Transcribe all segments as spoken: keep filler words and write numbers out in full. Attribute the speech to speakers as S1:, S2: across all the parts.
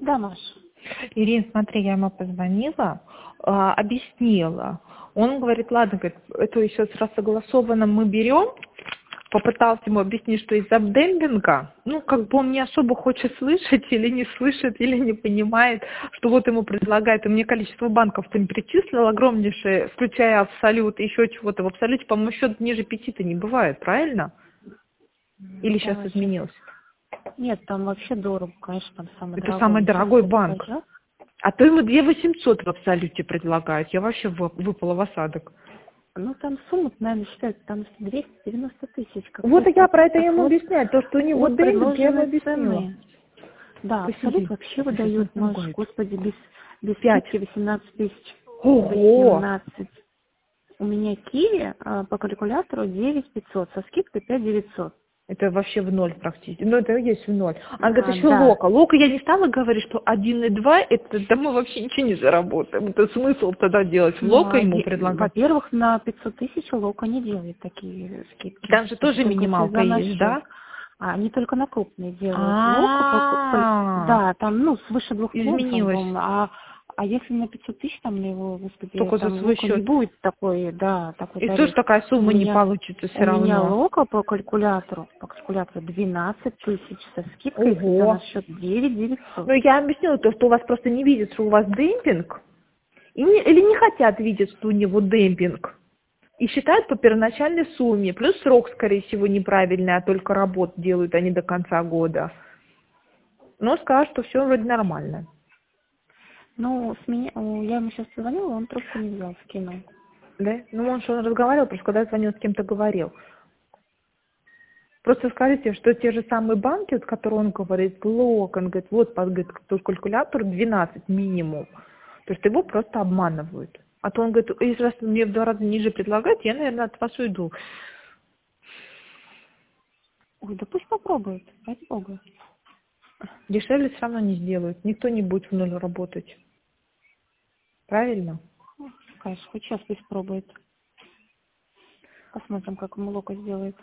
S1: Да, Маш.
S2: Ирина, смотри, я ему позвонила, а, объяснила. Он говорит, ладно, говорит, это еще раз согласованно мы берем. Попытался ему объяснить, что из-за демпинга, ну, как бы он не особо хочет слышать или не слышит, или не понимает, что вот ему предлагают. И мне количество банков там перечислил огромнейшее, включая Абсолют, еще чего-то. В Абсолюте, по-моему, счет ниже пяти-то не бывает, правильно? Или сейчас
S1: Да,
S2: изменилось?
S1: Нет, там вообще дорого, конечно, там самый
S2: Это
S1: дорогой.
S2: самый
S1: Сейчас
S2: дорогой
S1: это
S2: банк.
S1: пойдет.
S2: А то ему две тысячи восемьсот в Абсолюте предлагают. Я вообще вы- выпала в осадок.
S1: Ну, там сумма, наверное, считается, там двести девяносто тысяч. Как
S2: Вот
S1: раз
S2: и я про это
S1: от,
S2: ему
S1: от,
S2: объясняю. То, что у него
S1: от
S2: демпинг, я ему
S1: предложенной
S2: объяснила.
S1: цены. Да, Абсолют
S2: Посиди.
S1: вообще
S2: Я сейчас
S1: выдает, Маш,
S2: наругаюсь.
S1: господи, без, без
S2: Пять.
S1: скидки восемнадцать тысяч.
S2: Ого!
S1: восемнадцать. У меня Киви а, по калькулятору девять пятьсот, со скидкой пять девятьсот.
S2: Это вообще в ноль практически. Ну, это есть в ноль. Она говорит,
S1: А,
S2: еще
S1: да.
S2: Лока. Лока я не стала говорить, что один и два, это да мы вообще ничего не заработаем. Это смысл тогда делать. В
S1: Ну,
S2: Лока
S1: а
S2: ему
S1: е-
S2: предлагать.
S1: во-первых, на пятьсот тысяч Лока не делает такие скидки.
S2: Там же
S1: Это
S2: тоже
S1: только если
S2: минималка
S1: за наш
S2: есть,
S1: счет.
S2: да?
S1: А они только на крупные делают. Лока, по, по-
S2: А,
S1: да, там, ну, свыше двух пунктов,
S2: изменилось.
S1: а, а если на пятьсот тысяч, там, на его, господи,
S2: Только за
S1: там
S2: свой
S1: Лока не
S2: счет.
S1: будет такой, да, такой
S2: И тоже
S1: тариф.
S2: такая
S1: У
S2: сумма не
S1: меня,
S2: получится
S1: у
S2: все
S1: меня
S2: равно.
S1: Лока по калькулятору, по калькулятору двенадцать тысяч со скидкой, если за
S2: Ого.
S1: наш счет девять девятьсот.
S2: Ну, я объяснила то, что у вас просто не видят, что у вас демпинг, и не- или не хотят видеть, что у него демпинг. И считают по первоначальной сумме. Плюс срок, скорее всего, неправильный, а только работу делают они до конца года. Но сказал, что все вроде нормально.
S1: Ну, с меня, о, я ему сейчас позвонила, он трубку не взял, скинул.
S2: Да? Ну, он что он разговаривал, просто когда я звонил, с кем-то говорил. Просто скажите, что те же самые банки, вот, которые он говорит, лок, он говорит, вот, под говорит, тут калькулятор двенадцать минимум. То есть его просто обманывают. А то он говорит, если раз мне в два раза ниже предлагают, я, наверное, от вас уйду.
S1: Ой, да пусть попробует, ради бога.
S2: Дешевле все равно не сделают. Никто не будет в ноль работать. Правильно?
S1: Конечно, хоть сейчас пусть пробует. Посмотрим, как ему Лока сделает.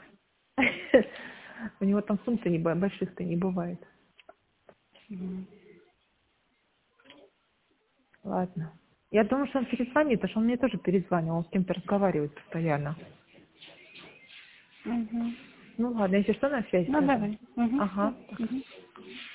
S2: У него там сумм-то не бывает, больших-то не бывает.
S1: Мгм.
S2: Ладно. Я думаю, что он перезвонит, потому что он мне тоже перезванивал, он с кем-то разговаривает постоянно.
S1: Мгм.
S2: Ну ладно, если что, на связи
S1: Ну,
S2: тогда.
S1: давай. Мгм.
S2: Ага.
S1: Мгм.